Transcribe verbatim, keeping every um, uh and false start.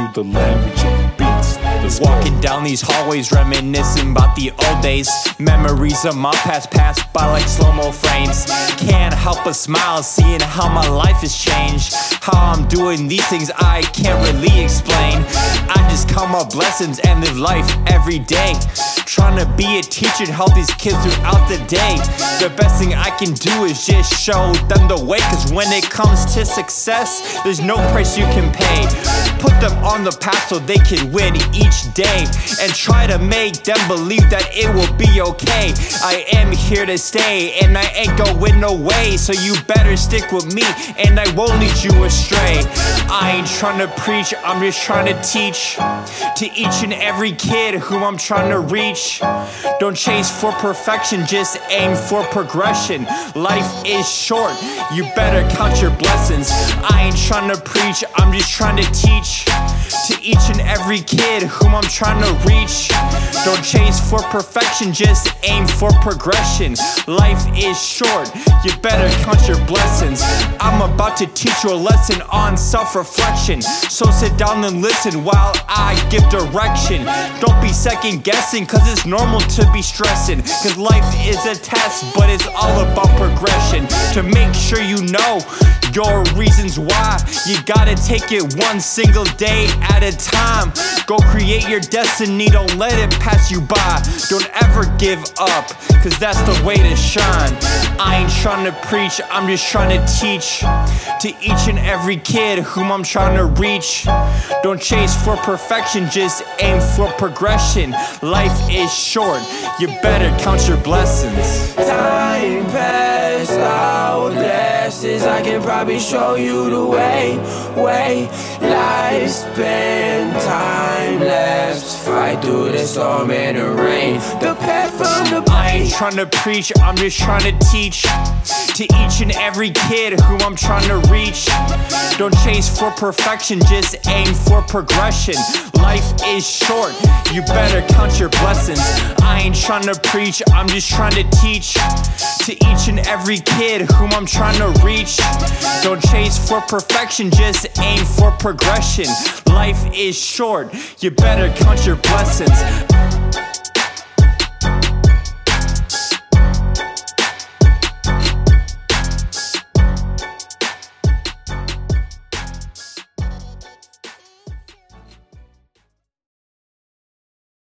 the language of beats. Let's Walking go. down these hallways, reminiscing about the old days. Memories of my past pass by like slow-mo frames. Can't help but smile seeing how my life has changed. How I'm doing these things I can't really explain. I just count my blessings and live life every day. Trying to be a teacher and help these kids throughout the day. The best thing I can do is just show them the way. Cause when it comes to success, there's no price you can pay. Put them on the path so they can win each day. And try to make them believe that it will be okay. I am here to stay and I ain't going no way. So you better stick with me and I won't lead you astray. I ain't trying to preach, I'm just trying to teach. To each and every kid whom I'm trying to reach. Don't chase for perfection, just aim for progression. Life is short, you better count your blessings. I ain't trying to preach, I'm just trying to teach. To each and every kid whom I'm trying to reach. Don't chase for perfection, just aim for progression. Life is short, you better count your blessings. I'm about to teach you a lesson on self-reflection. So sit down and listen while I give direction. Don't be second guessing, cause it's normal to be stressing. Cause life is a test, but it's all about progression. To make sure you know your reasons why, you gotta take it one single day at a time. Go create your destiny, don't let it pass you by. Don't ever give up, cause that's the way to shine. I ain't trying to preach, I'm just trying to teach. To each and every kid whom I'm trying to reach. Don't chase for perfection, just aim for progression. Life is short, you better count your blessings. Time passed, our blessings. I can probably show you the way, way. Lifespan, time left. Fight through the storm and the rain. The path from the I ain't trying to preach, I'm just trying to teach. To each and every kid who I'm trying to reach. Don't chase for perfection, just aim for progression. Life is short, you better count your blessings. I ain't trying to preach, I'm just trying to teach. To each and every kid whom I'm trying to reach. Don't chase for perfection, just aim for progression. Life is short, you better count your blessings.